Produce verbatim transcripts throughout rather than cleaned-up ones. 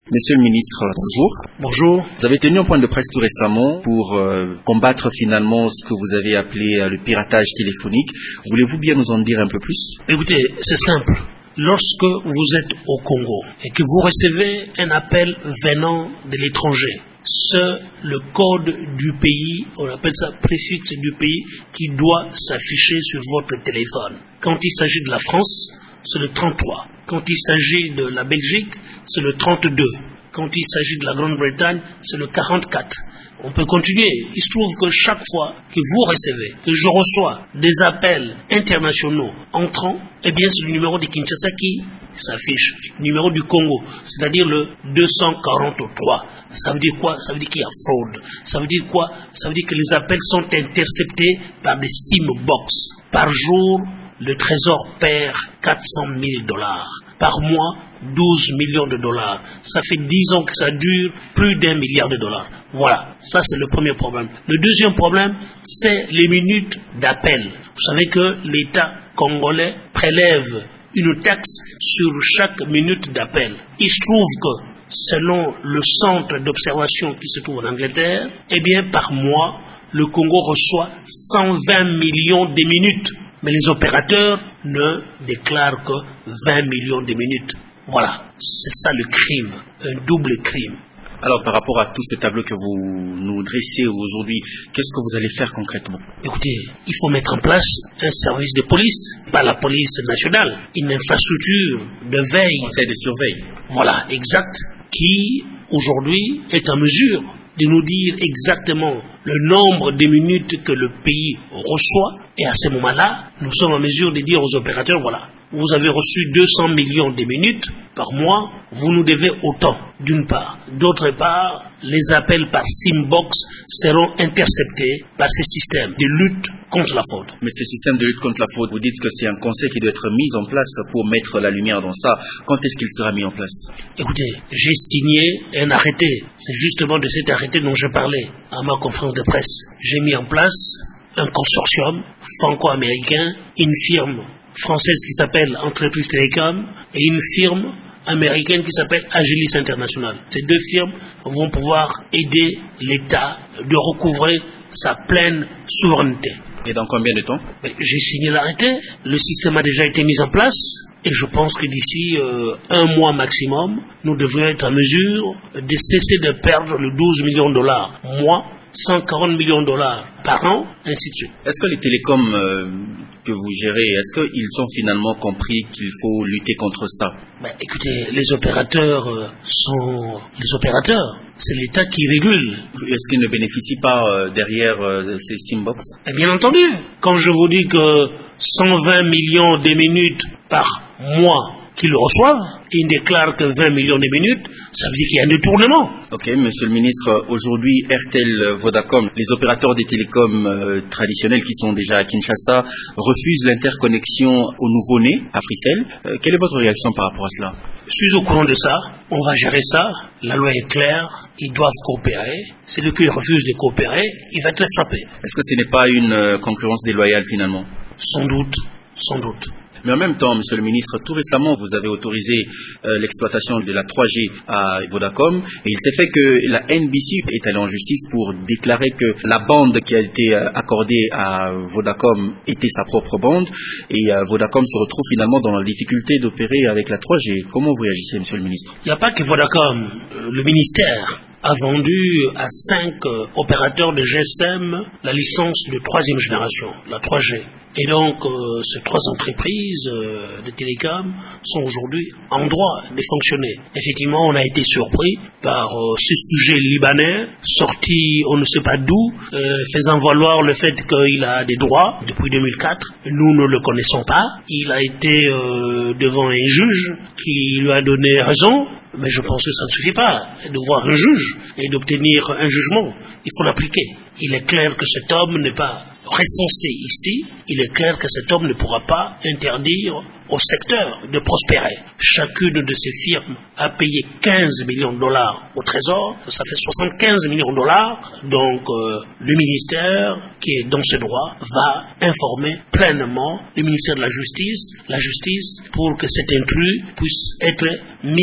Monsieur le ministre, bonjour. Bonjour. Vous avez tenu un point de presse tout récemment pour euh, combattre finalement ce que vous avez appelé euh, le piratage téléphonique. Voulez-vous bien nous en dire un peu plus? Écoutez, c'est simple. Lorsque vous êtes au Congo et que vous recevez un appel venant de l'étranger, c'est le code du pays, on appelle ça préfixe du pays, qui doit s'afficher sur votre téléphone. Quand il s'agit de la France, c'est le trente-trois. Quand il s'agit de la Belgique, c'est le trente-deux. Quand il s'agit de la Grande-Bretagne, c'est le quarante-quatre. On peut continuer. Il se trouve que chaque fois que vous recevez, que je reçois des appels internationaux entrants, eh bien c'est le numéro de Kinshasa qui s'affiche, le numéro du Congo, c'est-à-dire le deux cent quarante-trois. Ça veut dire quoi? Ça veut dire qu'il y a fraude. Ça veut dire quoi? Ça veut dire que les appels sont interceptés par des SIM box. Par jour, le Trésor perd quatre cent mille dollars. Par mois, douze millions de dollars. Ça fait dix ans que ça dure, plus d'un milliard de dollars. Voilà, ça c'est le premier problème. Le deuxième problème, c'est les minutes d'appel. Vous savez que l'État congolais prélève une taxe sur chaque minute d'appel. Il se trouve que, selon le centre d'observation qui se trouve en Angleterre, eh bien par mois, le Congo reçoit cent vingt millions de minutes. Mais les opérateurs ne déclarent que vingt millions de minutes. Voilà, c'est ça le crime, un double crime. Alors par rapport à tout ce tableau que vous nous dressez aujourd'hui, qu'est-ce que vous allez faire concrètement? Écoutez, il faut mettre en place un service de police, pas la police nationale, une infrastructure de veille. Conseil de surveille. Voilà, exact, qui aujourd'hui est en mesure de nous dire exactement le nombre de minutes que le pays reçoit. Et à ce moment-là, nous sommes en mesure de dire aux opérateurs, voilà, vous avez reçu deux cents millions de minutes par mois, vous nous devez autant, d'une part. D'autre part, les appels par SIM-box seront interceptés par ces systèmes de lutte contre la fraude. Mais ces systèmes de lutte contre la fraude, vous dites que c'est un conseil qui doit être mis en place pour mettre la lumière dans ça. Quand est-ce qu'il sera mis en place? Écoutez, j'ai signé un arrêté. C'est justement de cet arrêté dont je parlais à ma conférence de presse. J'ai mis en place un consortium franco-américain, une firme française qui s'appelle Entreprise Télécom et une firme américaine qui s'appelle Agilis International. Ces deux firmes vont pouvoir aider l'État de recouvrer sa pleine souveraineté. Et dans combien de temps? J'ai signé l'arrêté, le système a déjà été mis en place et je pense que d'ici euh, un mois maximum, nous devrions être en mesure de cesser de perdre les douze millions de dollars mois, cent quarante millions de dollars par an, ainsi de suite. Est-ce que les télécoms euh, que vous gérez, est-ce qu'ils ont finalement compris qu'il faut lutter contre ça? Ben, écoutez, les opérateurs euh, sont les opérateurs. C'est l'État qui régule. Est-ce qu'ils ne bénéficient pas euh, derrière euh, ces SIM-box? Bien entendu. Quand je vous dis que cent vingt millions de minutes par mois qu'ils reçoivent, ils ne déclarent que vingt millions de minutes, ça veut dire qu'il y a un détournement. Ok, monsieur le ministre, aujourd'hui, Airtel, Vodacom, les opérateurs des télécoms euh, traditionnels qui sont déjà à Kinshasa, refusent l'interconnexion aux nouveau-nés à Frissel. Euh, quelle est votre réaction par rapport à cela? Je suis au courant de ça, on va gérer ça, la loi est claire, ils doivent coopérer. Celui qui refuse de coopérer, il va être frappé. Est-ce que ce n'est pas une euh, concurrence déloyale finalement? Sans doute, sans doute. Mais en même temps, monsieur le ministre, tout récemment, vous avez autorisé euh, l'exploitation de la trois G à Vodacom et il s'est fait que la N B C est allée en justice pour déclarer que la bande qui a été euh, accordée à Vodacom était sa propre bande et euh, Vodacom se retrouve finalement dans la difficulté d'opérer avec la trois G. Comment vous réagissez, monsieur le ministre? Il n'y a pas que Vodacom. Euh, le ministère a vendu à cinq euh, opérateurs de G S M la licence de troisième génération, la trois G. Et donc, euh, ces trois entreprises euh, de télécom sont aujourd'hui en droit de fonctionner. Effectivement, on a été surpris par euh, ce sujet libanais, sorti on ne sait pas d'où, euh, faisant valoir le fait qu'il a des droits depuis deux mille quatre. Nous ne le connaissons pas. Il a été euh, devant un juge qui lui a donné raison. Mais je pense que ça ne suffit pas de voir un juge et d'obtenir un jugement. Il faut l'appliquer. Il est clair que cet homme n'est pas recensé ici. Il est clair que cet homme ne pourra pas interdire au secteur de prospérer. Chacune de ces firmes a payé quinze millions de dollars au Trésor. Ça fait soixante-quinze millions de dollars. Donc euh, le ministère, qui est dans ses droits, va informer pleinement le ministère de la Justice, la justice, pour que cet intrus puisse être mis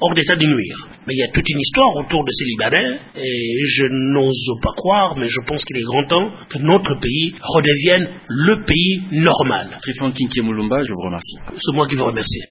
hors d'état de nuire. Mais il y a toute une histoire autour de ces Libanais et je n'ose pas croire, mais je pense qu'il est grand temps que notre pays redevienne le pays normal. Trifon Kinké Moulumba, je vous remercie. C'est moi qui vous remercie.